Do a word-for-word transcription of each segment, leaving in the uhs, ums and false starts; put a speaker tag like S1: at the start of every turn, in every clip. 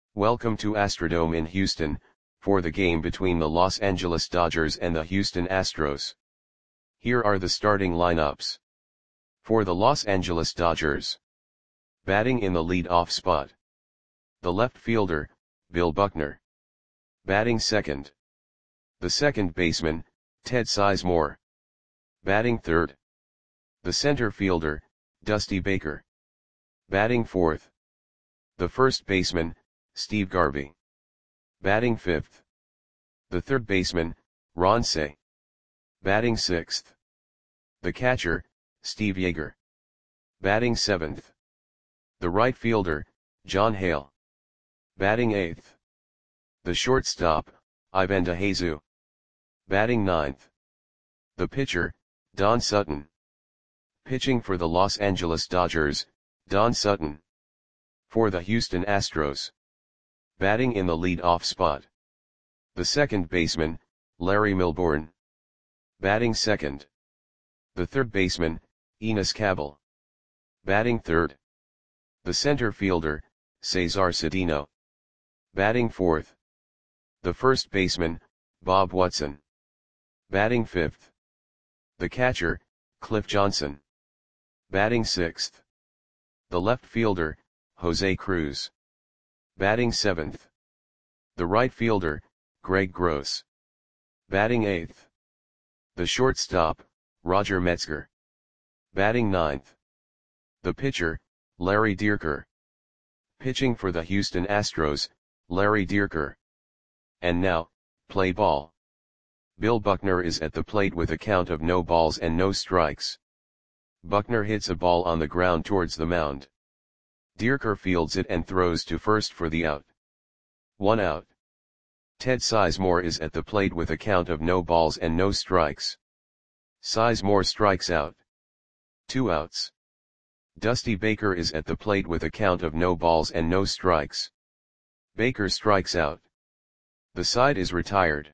S1: Welcome to Astrodome in Houston, for the game between the Los Angeles Dodgers and the Houston Astros. Here are the starting lineups. For the Los Angeles Dodgers. Batting in the lead-off spot. The left fielder, Bill Buckner. Batting second. The second baseman, Ted Sizemore. Batting third. The center fielder, Dusty Baker. Batting fourth. The first baseman, Steve Garvey. Batting fifth. The third baseman, Ron Cey. Batting sixth. The catcher, Steve Yeager. Batting seventh. The right fielder, John Hale. Batting eighth. The shortstop, Ivan DeJesus. Batting ninth. The pitcher, Don Sutton. Pitching for the Los Angeles Dodgers, Don Sutton. For the Houston Astros. Batting in the lead-off spot. The second baseman, Larry Milbourne. Batting second. The third baseman, Enos Cabell. Batting third. The center fielder, Cesar Cedeno. Batting fourth. The first baseman, Bob Watson. Batting fifth. The catcher, Cliff Johnson. Batting sixth. The left fielder, Jose Cruz. Batting seventh. The right fielder, Greg Gross. Batting eighth. The shortstop, Roger Metzger. Batting ninth. The pitcher, Larry Dierker. Pitching for the Houston Astros, Larry Dierker. And now, play ball. Bill Buckner is at the plate with a count of no balls and no strikes. Buckner hits a ball on the ground towards the mound. Dierker fields it and throws to first for the out. One out. Ted Sizemore is at the plate with a count of no balls and no strikes. Sizemore strikes out. Two outs. Dusty Baker is at the plate with a count of no balls and no strikes. Baker strikes out. The side is retired.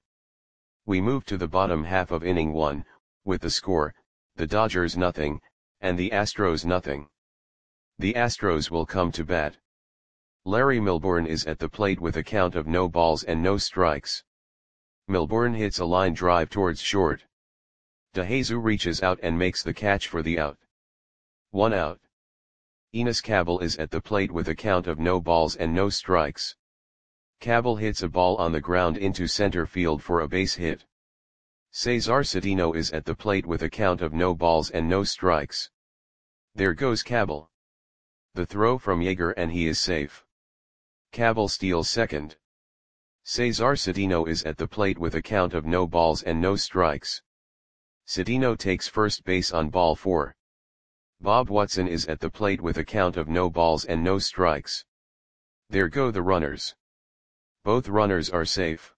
S1: We move to the bottom half of inning one, with the score, the Dodgers nothing, and the Astros nothing. The Astros will come to bat. Larry Milbourne is at the plate with a count of no balls and no strikes. Milbourne hits a line drive towards short. DeJesus reaches out and makes the catch for the out. One out. Enos Cabell is at the plate with a count of no balls and no strikes. Cabell hits a ball on the ground into center field for a base hit. Cesar Cedeno is at the plate with a count of no balls and no strikes. There goes Cabell. The throw from Yeager and he is safe. Cabell steals second. Cesar Cedeno is at the plate with a count of no balls and no strikes. Cedeno takes first base on ball four. Bob Watson is at the plate with a count of no balls and no strikes. There go the runners. Both runners are safe.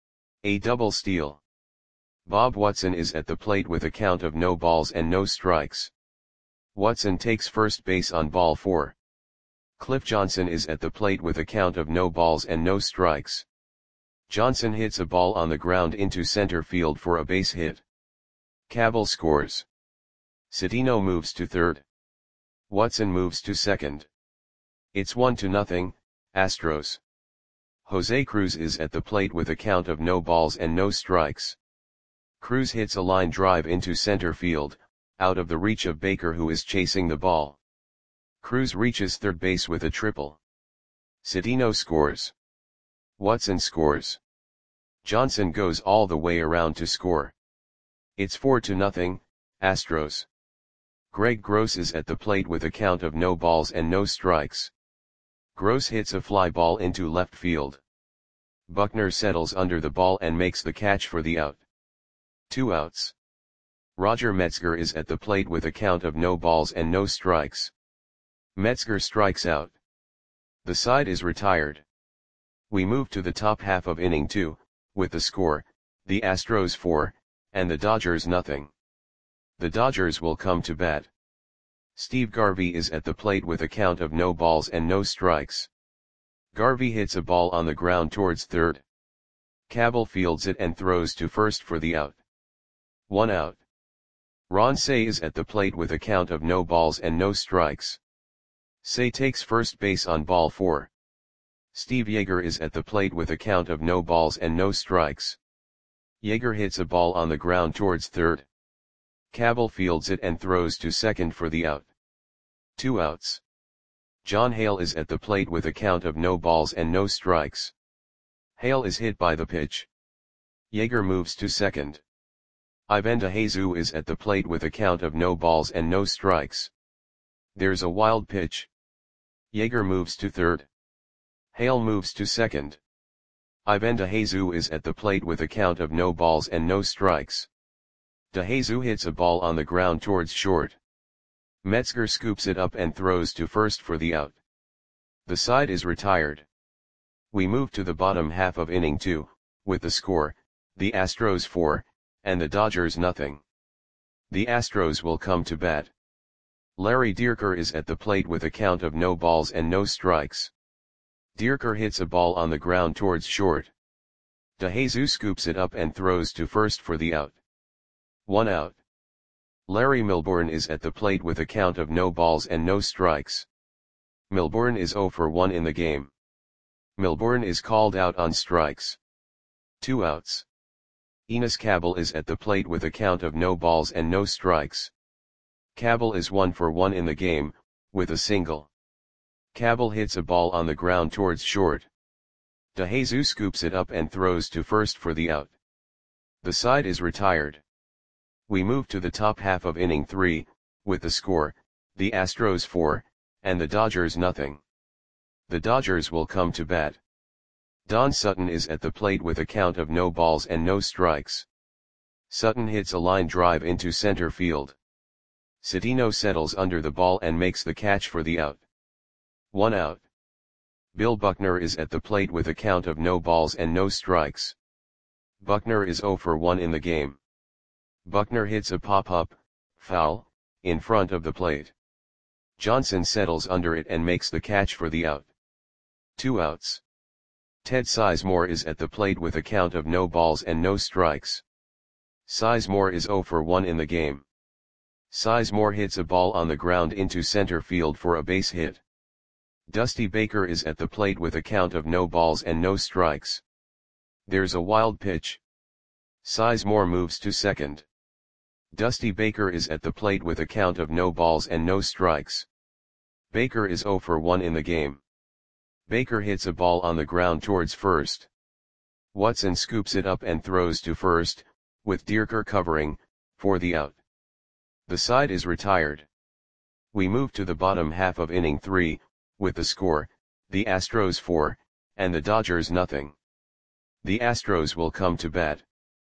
S1: A double steal. Bob Watson is at the plate with a count of no balls and no strikes. Watson takes first base on ball four. Cliff Johnson is at the plate with a count of no balls and no strikes. Johnson hits a ball on the ground into center field for a base hit. Cabell scores. Cedeno moves to third. Watson moves to second. It's one to nothing, Astros. Jose Cruz is at the plate with a count of no balls and no strikes. Cruz hits a line drive into center field, out of the reach of Baker who is chasing the ball. Cruz reaches third base with a triple. Cedeno scores. Watson scores. Johnson goes all the way around to score. It's four to nothing, Astros. Greg Gross is at the plate with a count of no balls and no strikes. Gross hits a fly ball into left field. Buckner settles under the ball and makes the catch for the out. Two outs. Roger Metzger is at the plate with a count of no balls and no strikes. Metzger strikes out. The side is retired. We move to the top half of inning two, with the score, the Astros four, and the Dodgers nothing. The Dodgers will come to bat. Steve Garvey is at the plate with a count of no balls and no strikes. Garvey hits a ball on the ground towards third. Cabell fields it and throws to first for the out. One out. Ron Cey is at the plate with a count of no balls and no strikes. Cey takes first base on ball four. Steve Yeager is at the plate with a count of no balls and no strikes. Yeager hits a ball on the ground towards third. Cabell fields it and throws to second for the out. Two outs. John Hale is at the plate with a count of no balls and no strikes. Hale is hit by the pitch. Yeager moves to second. Ivan DeJesus is at the plate with a count of no balls and no strikes. There's a wild pitch. Yeager moves to third. Hale moves to second. Ivan DeJesus is at the plate with a count of no balls and no strikes. DeJesus hits a ball on the ground towards short. Metzger scoops it up and throws to first for the out. The side is retired. We move to the bottom half of inning two, with the score, the Astros four, and the Dodgers nothing. The Astros will come to bat. Larry Dierker is at the plate with a count of no balls and no strikes. Dierker hits a ball on the ground towards short. DeJesus scoops it up and throws to first for the out. One out. Larry Milbourne is at the plate with a count of no balls and no strikes. Milbourne is oh for one in the game. Milbourne is called out on strikes. Two outs. Enos Cabell is at the plate with a count of no balls and no strikes. Cabell is one for one in the game, with a single. Cabell hits a ball on the ground towards short. DeJesus scoops it up and throws to first for the out. The side is retired. We move to the top half of inning three, with the score, the Astros four, and the Dodgers nothing. The Dodgers will come to bat. Don Sutton is at the plate with a count of no balls and no strikes. Sutton hits a line drive into center field. Cedeno settles under the ball and makes the catch for the out. One out. Bill Buckner is at the plate with a count of no balls and no strikes. Buckner is oh for one in the game. Buckner hits a pop-up, foul, in front of the plate. Johnson settles under it and makes the catch for the out. Two outs. Ted Sizemore is at the plate with a count of no balls and no strikes. Sizemore is oh for one in the game. Sizemore hits a ball on the ground into center field for a base hit. Dusty Baker is at the plate with a count of no balls and no strikes. There's a wild pitch. Sizemore moves to second. Dusty Baker is at the plate with a count of no balls and no strikes. Baker is oh for one in the game. Baker hits a ball on the ground towards first. Watson scoops it up and throws to first, with Dierker covering, for the out. The side is retired. We move to the bottom half of inning three, with the score, the Astros four, and the Dodgers nothing. The Astros will come to bat.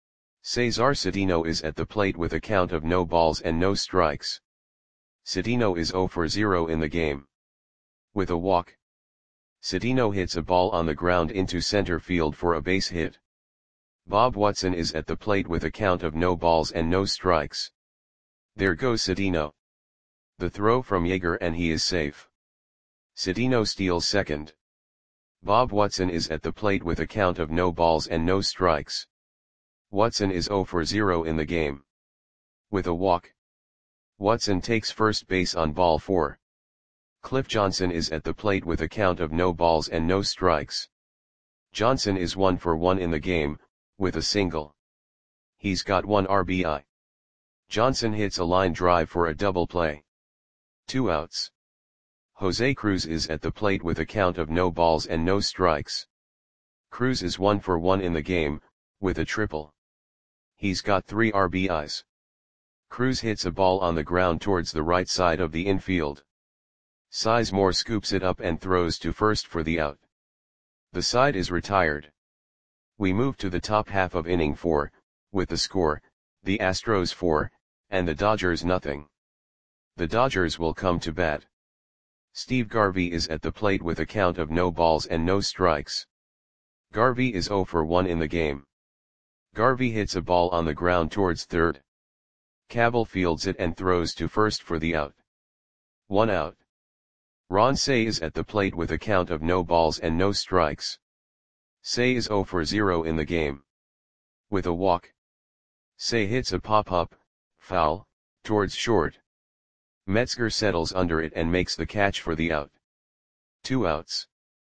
S1: Cesar Cedeno is at the plate with a count of no balls and no strikes. Cedeno is oh for zero in the game. With a walk. Cedeno hits a ball on the ground into center field for a base hit. Bob Watson is at the plate with a count of no balls and no strikes. There goes Cedeno. The throw from Yeager and he is safe. Cedeno steals second. Bob Watson is at the plate with a count of no balls and no strikes. Watson is oh for zero in the game. With a walk. Watson takes first base on ball four. Cliff Johnson is at the plate with a count of no balls and no strikes. Johnson is one for one in the game, with a single. He's got one R B I. Johnson hits a line drive for a double play. Two outs. Jose Cruz is at the plate with a count of no balls and no strikes. Cruz is one for one in the game, with a triple. He's got three R B Is. Cruz hits a ball on the ground towards the right side of the infield. Sizemore scoops it up and throws to first for the out. The side is retired. We move to the top half of inning four, with the score, the Astros four, and the Dodgers nothing. The Dodgers will come to bat. Steve Garvey is at the plate with a count of no balls and no strikes. Garvey is oh for one in the game. Garvey hits a ball on the ground towards third. Cabell fields it and throws to first for the out. One out. Ron Cey is at the plate with a count of no balls and no strikes. Cey is oh for zero in the game. With a walk. Cey hits a pop-up, foul, towards short. Metzger settles under it and makes the catch for the out. Two outs.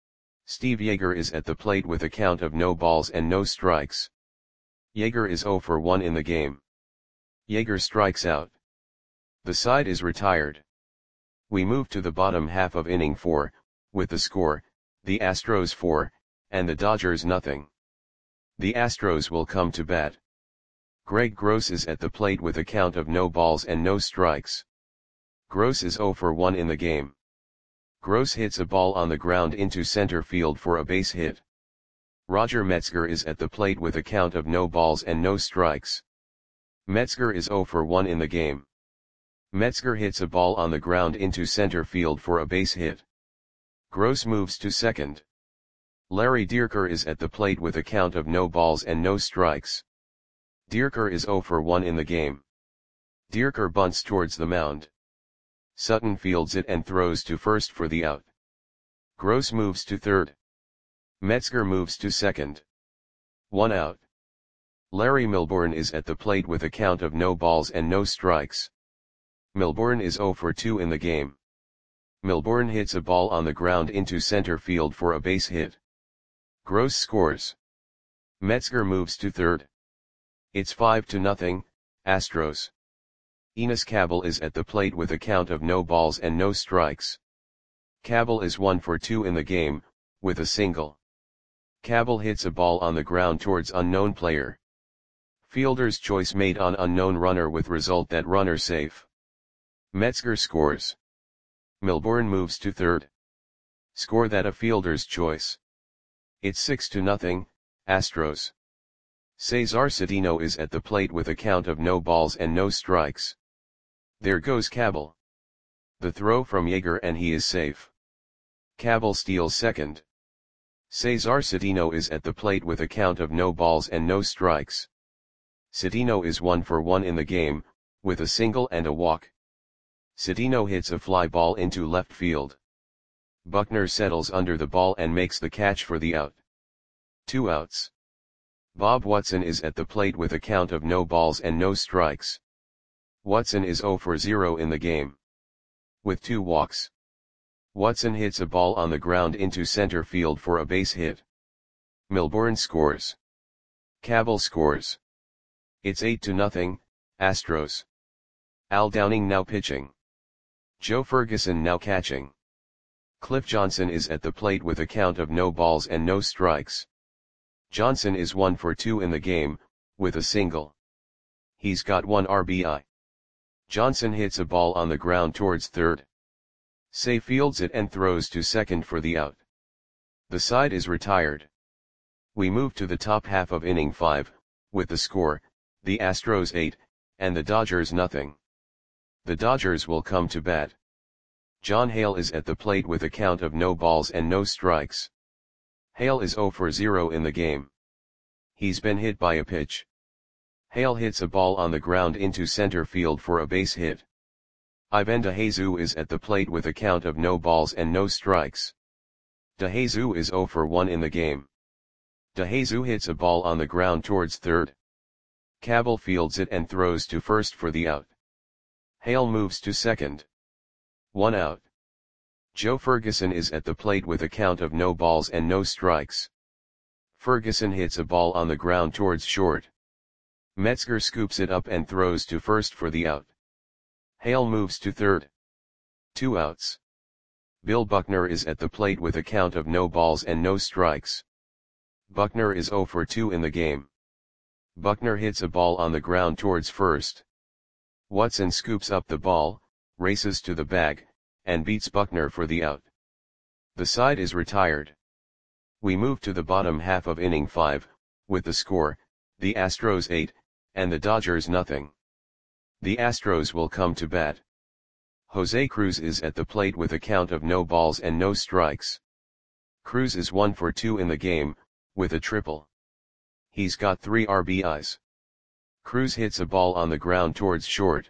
S1: Steve Yeager is at the plate with a count of no balls and no strikes. Yeager is zero for one in the game. Yeager strikes out. The side is retired. We move to the bottom half of inning four, with the score, the Astros four, and the Dodgers nothing. The Astros will come to bat. Greg Gross is at the plate with a count of no balls and no strikes. Gross is zero for one in the game. Gross hits a ball on the ground into center field for a base hit. Roger Metzger is at the plate with a count of no balls and no strikes. Metzger is zero for one in the game. Metzger hits a ball on the ground into center field for a base hit. Gross moves to second. Larry Dierker is at the plate with a count of no balls and no strikes. Dierker is zero for one in the game. Dierker bunts towards the mound. Sutton fields it and throws to first for the out. Gross moves to third. Metzger moves to second. One out. Larry Milbourne is at the plate with a count of no balls and no strikes. Milbourne is zero for two in the game. Milbourne hits a ball on the ground into center field for a base hit. Gross scores. Metzger moves to third. It's five to nothing, Astros. Enos Cabell is at the plate with a count of no balls and no strikes. Cabell is one for two in the game, with a single. Cabell hits a ball on the ground towards unknown player. Fielder's choice made on unknown runner with result that runner safe. Metzger scores. Milbourne moves to third. Score that a fielder's choice. It's six to nothing, Astros. Cesar Cedeno is at the plate with a count of no balls and no strikes. There goes Cabell. The throw from Yeager and he is safe. Cabell steals second. Cesar Cedeno is at the plate with a count of no balls and no strikes. Cedeno is one for one in the game, with a single and a walk. Cedeno hits a fly ball into left field. Buckner settles under the ball and makes the catch for the out. Two outs. Bob Watson is at the plate with a count of no balls and no strikes. Watson is zero for zero in the game. With two walks. Watson hits a ball on the ground into center field for a base hit. Milbourne scores. Cabell scores. It's eight to nothing, Astros. Al Downing now pitching. Joe Ferguson now catching. Cliff Johnson is at the plate with a count of no balls and no strikes. Johnson is one for two in the game, with a single. He's got one R B I. Johnson hits a ball on the ground towards third. Say fields it and throws to second for the out. The side is retired. We move to the top half of inning five, with the score, the Astros eight, and the Dodgers nothing. The Dodgers will come to bat. John Hale is at the plate with a count of no balls and no strikes. Hale is zero for zero in the game. He's been hit by a pitch. Hale hits a ball on the ground into center field for a base hit. Ivan DeJesus is at the plate with a count of no balls and no strikes. DeJesus is zero for one in the game. DeJesus hits a ball on the ground towards third. Cabell fields it and throws to first for the out. Hale moves to second. One out. Joe Ferguson is at the plate with a count of no balls and no strikes. Ferguson hits a ball on the ground towards short. Metzger scoops it up and throws to first for the out. Hale moves to third. Two outs. Bill Buckner is at the plate with a count of no balls and no strikes. Buckner is zero for two in the game. Buckner hits a ball on the ground towards first. Watson scoops up the ball, races to the bag, and beats Buckner for the out. The side is retired. We move to the bottom half of inning five, with the score, the Astros eight, and the Dodgers nothing. The Astros will come to bat. Jose Cruz is at the plate with a count of no balls and no strikes. Cruz is one for two in the game, with a triple. He's got three R B Is. Cruz hits a ball on the ground towards short.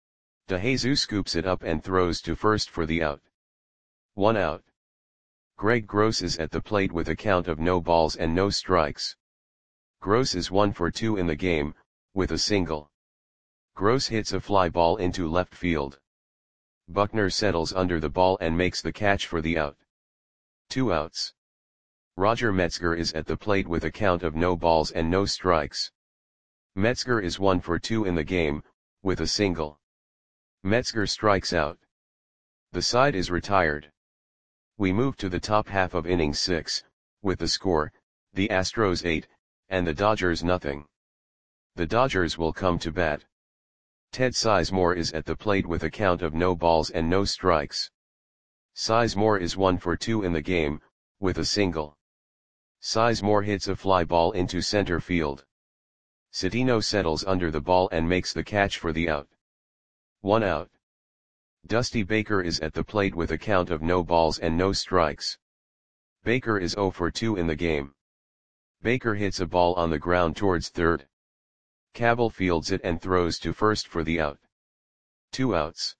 S1: DeJesus scoops it up and throws to first for the out. One out. Greg Gross is at the plate with a count of no balls and no strikes. Gross is one for two in the game, with a single. Gross hits a fly ball into left field. Buckner settles under the ball and makes the catch for the out. Two outs. Roger Metzger is at the plate with a count of no balls and no strikes. Metzger is one for two in the game, with a single. Metzger strikes out. The side is retired. We move to the top half of inning six, with the score, the Astros eight, and the Dodgers nothing. The Dodgers will come to bat. Ted Sizemore is at the plate with a count of no balls and no strikes. Sizemore is one for two in the game, with a single. Sizemore hits a fly ball into center field. Cedeno settles under the ball and makes the catch for the out. One out. Dusty Baker is at the plate with a count of no balls and no strikes. Baker is zero for two in the game. Baker hits a ball on the ground towards third. Cabell fields it and throws to first for the out. Two outs.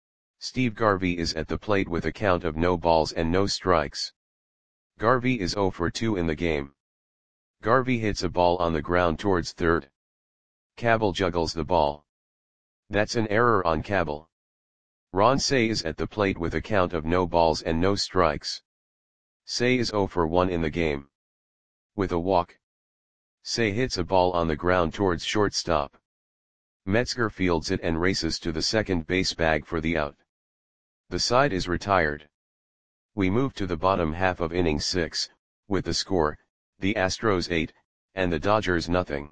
S1: Steve Garvey is at the plate with a count of no balls and no strikes. Garvey is zero for two in the game. Garvey hits a ball on the ground towards third. Cabell juggles the ball. That's an error on Cabell. Ron Cey is at the plate with a count of no balls and no strikes. Cey is zero for one in the game. With a walk. Cey hits a ball on the ground towards shortstop. Metzger fields it and races to the second base bag for the out. The side is retired. We move to the bottom half of inning six, with the score, the Astros eight, and the Dodgers nothing.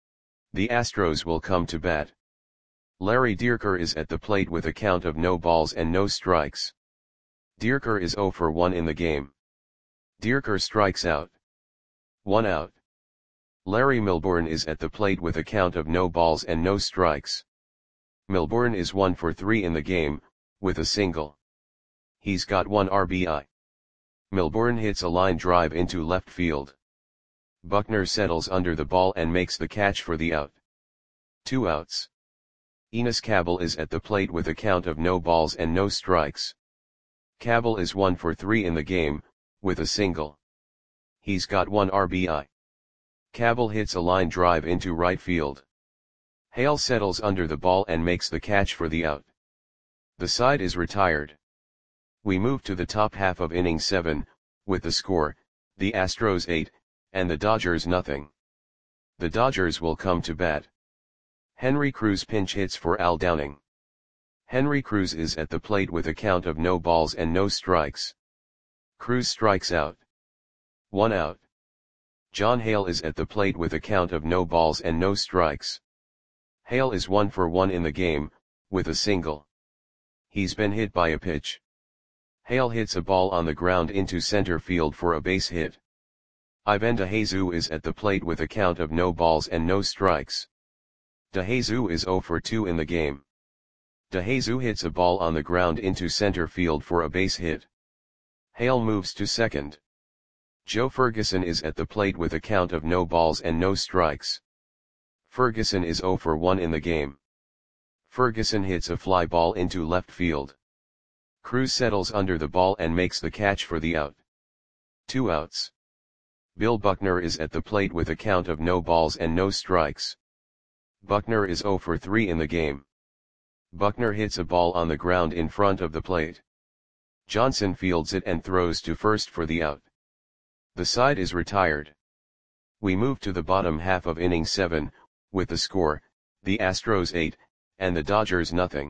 S1: The Astros will come to bat. Larry Dierker is at the plate with a count of no balls and no strikes. Dierker is zero for one in the game. Dierker strikes out. One out. Larry Milbourne is at the plate with a count of no balls and no strikes. Milbourne is one for three in the game, with a single. He's got one R B I. Milbourne hits a line drive into left field. Buckner settles under the ball and makes the catch for the out. Two outs. Enos Cabell is at the plate with a count of no balls and no strikes. Cabell is one for three in the game, with a single. He's got one R B I. Cabell hits a line drive into right field. Hale settles under the ball and makes the catch for the out. The side is retired. We move to the top half of inning seven, with the score, the Astros eight, and the Dodgers nothing. The Dodgers will come to bat. Henry Cruz pinch hits for Al Downing. Henry Cruz is at the plate with a count of no balls and no strikes. Cruz strikes out. One out. John Hale is at the plate with a count of no balls and no strikes. Hale is one for one in the game, with a single. He's been hit by a pitch. Hale hits a ball on the ground into center field for a base hit. Ivan DeJesus is at the plate with a count of no balls and no strikes. DeJesus is zero for two in the game. DeJesus hits a ball on the ground into center field for a base hit. Hale moves to second. Joe Ferguson is at the plate with a count of no balls and no strikes. Ferguson is zero for one in the game. Ferguson hits a fly ball into left field. Cruz settles under the ball and makes the catch for the out. Two outs. Bill Buckner is at the plate with a count of no balls and no strikes. Buckner is zero for three in the game. Buckner hits a ball on the ground in front of the plate. Johnson fields it and throws to first for the out. The side is retired. We move to the bottom half of inning seven, with the score, the Astros eight, and the Dodgers nothing.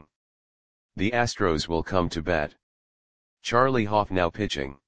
S1: The Astros will come to bat. Charlie Hoff now pitching.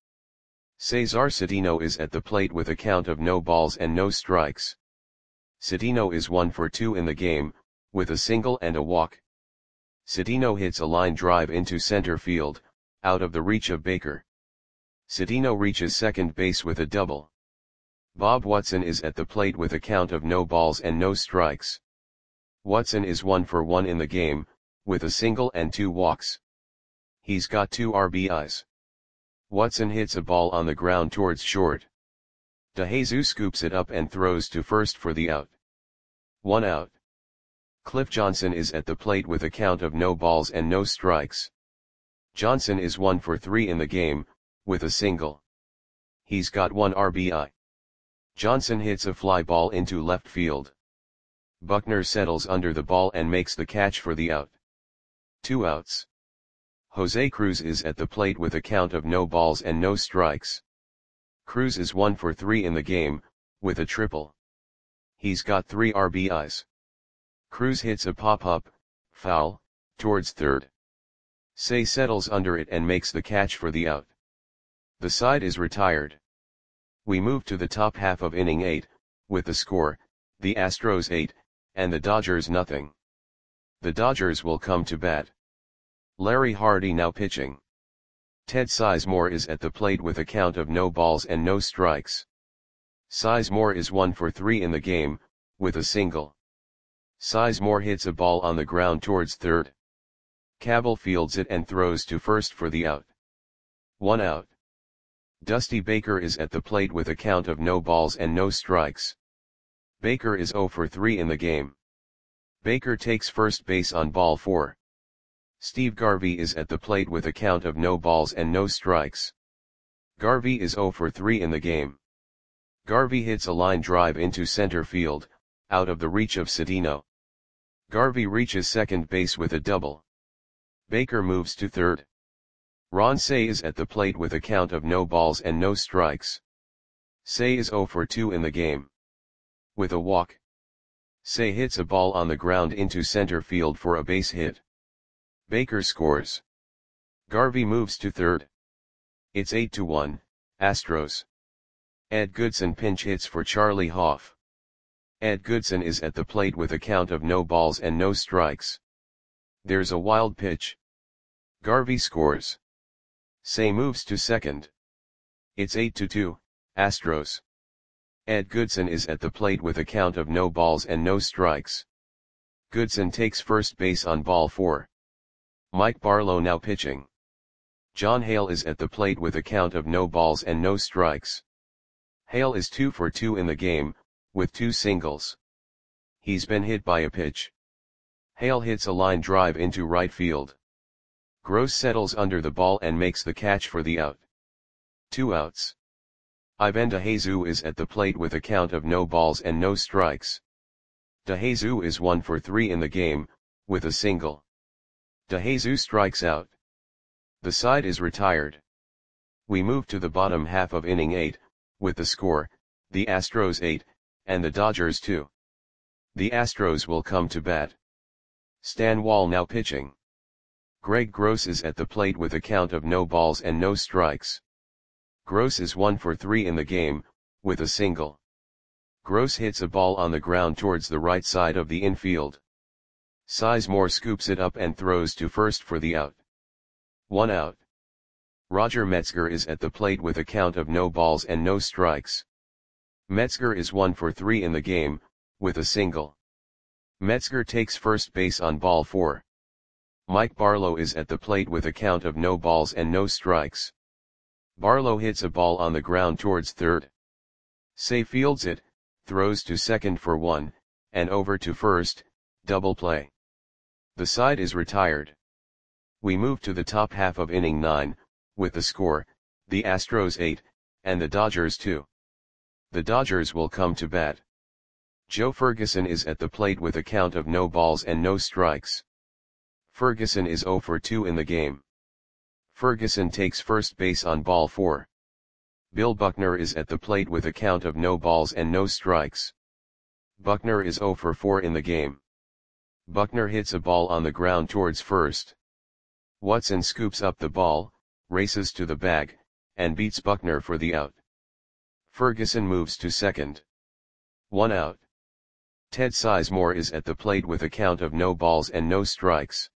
S1: Cesar Cedeno is at the plate with a count of no balls and no strikes. Cedeno is one for two in the game, with a single and a walk. Cedeno hits a line drive into center field, out of the reach of Baker. Cedeno reaches second base with a double. Bob Watson is at the plate with a count of no balls and no strikes. Watson is one for one in the game, with a single and two walks. He's got two R B Is. Watson hits a ball on the ground towards short. DeJesus scoops it up and throws to first for the out. One out. Cliff Johnson is at the plate with a count of no balls and no strikes. Johnson is one for three in the game, with a single. He's got one R B I. Johnson hits a fly ball into left field. Buckner settles under the ball and makes the catch for the out. Two outs. Jose Cruz is at the plate with a count of no balls and no strikes. Cruz is one for three in the game, with a triple. He's got three R B Is. Cruz hits a pop-up, foul, towards third. Say settles under it and makes the catch for the out. The side is retired. We move to the top half of inning eight, with the score, the Astros eight, and the Dodgers nothing. The Dodgers will come to bat. Larry Hardy now pitching. Ted Sizemore is at the plate with a count of no balls and no strikes. Sizemore is one for three in the game, with a single. Sizemore hits a ball on the ground towards third. Cabell fields it and throws to first for the out. One out. Dusty Baker is at the plate with a count of no balls and no strikes. Baker is zero for three in the game. Baker takes first base on ball four. Steve Garvey is at the plate with a count of no balls and no strikes. Garvey is zero for three in the game. Garvey hits a line drive into center field, out of the reach of Cedeno. Garvey reaches second base with a double. Baker moves to third. Ron Cey is at the plate with a count of no balls and no strikes. Cey is zero for two in the game. With a walk. Cey hits a ball on the ground into center field for a base hit. Baker scores. Garvey moves to third. It's eight to one, Astros. Ed Goodson pinch hits for Charlie Hoff. Ed Goodson is at the plate with a count of no balls and no strikes. There's a wild pitch. Garvey scores. Cey moves to second. It's eight to two, Astros. Ed Goodson is at the plate with a count of no balls and no strikes. Goodson takes first base on ball four. Mike Barlow now pitching. John Hale is at the plate with a count of no balls and no strikes. Hale is two for two in the game, with two singles. He's been hit by a pitch. Hale hits a line drive into right field. Gross settles under the ball and makes the catch for the out. Two outs. Ivan DeJesus is at the plate with a count of no balls and no strikes. DeJesus is one for three in the game, with a single. DeJesus strikes out. The side is retired. We move to the bottom half of inning eight, with the score, the Astros eight, and the Dodgers two. The Astros will come to bat. Stan Wall now pitching. Greg Gross is at the plate with a count of no balls and no strikes. Gross is one for three in the game, with a single. Gross hits a ball on the ground towards the right side of the infield. Sizemore scoops it up and throws to first for the out. One out. Roger Metzger is at the plate with a count of no balls and no strikes. Metzger is one for three in the game, with a single. Metzger takes first base on ball four. Mike Barlow is at the plate with a count of no balls and no strikes. Barlow hits a ball on the ground towards third. Cey fields it, throws to second for one, and over to first, double play. The side is retired. We move to the top half of inning nine, with the score, the Astros eight, and the Dodgers two. The Dodgers will come to bat. Joe Ferguson is at the plate with a count of no balls and no strikes. Ferguson is zero for two in the game. Ferguson takes first base on ball four. Bill Buckner is at the plate with a count of no balls and no strikes. Buckner is zero for four in the game. Buckner hits a ball on the ground towards first. Watson scoops up the ball, races to the bag, and beats Buckner for the out. Ferguson moves to second. One out. Ted Sizemore is at the plate with a count of no balls and no strikes.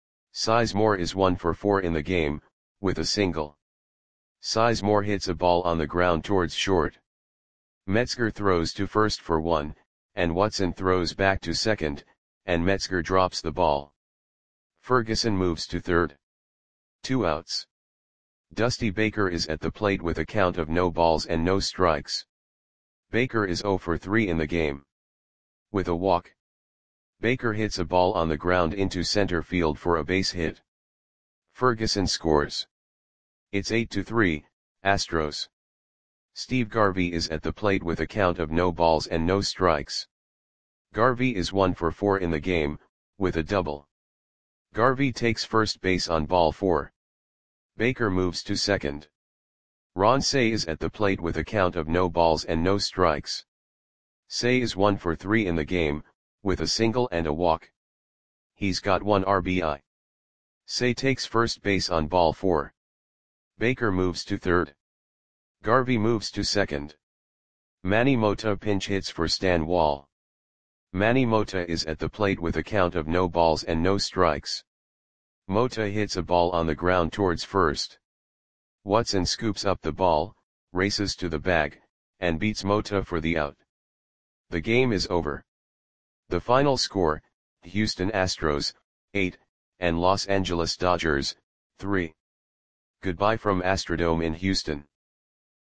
S1: Sizemore is one for four in the game, with a single. Sizemore hits a ball on the ground towards short. Metzger throws to first for one, and Watson throws back to second, and Metzger drops the ball. Ferguson moves to third. Two outs. Dusty Baker is at the plate with a count of no balls and no strikes. Baker is zero for three in the game. With a walk. Baker hits a ball on the ground into center field for a base hit. Ferguson scores. It's eight to three, Astros. Steve Garvey is at the plate with a count of no balls and no strikes. Garvey is one for four in the game, with a double. Garvey takes first base on ball four. Baker moves to second. Ron Cey is at the plate with a count of no balls and no strikes. Cey is one for three in the game, with a single and a walk. He's got one R B I. Cey takes first base on ball four. Baker moves to third. Garvey moves to second. Manny Mota pinch hits for Stan Wall. Manny Mota is at the plate with a count of no balls and no strikes. Mota hits a ball on the ground towards first. Watson scoops up the ball, races to the bag, and beats Mota for the out. The game is over. The final score, Houston Astros, eight, and Los Angeles Dodgers, three. Goodbye from Astrodome in Houston.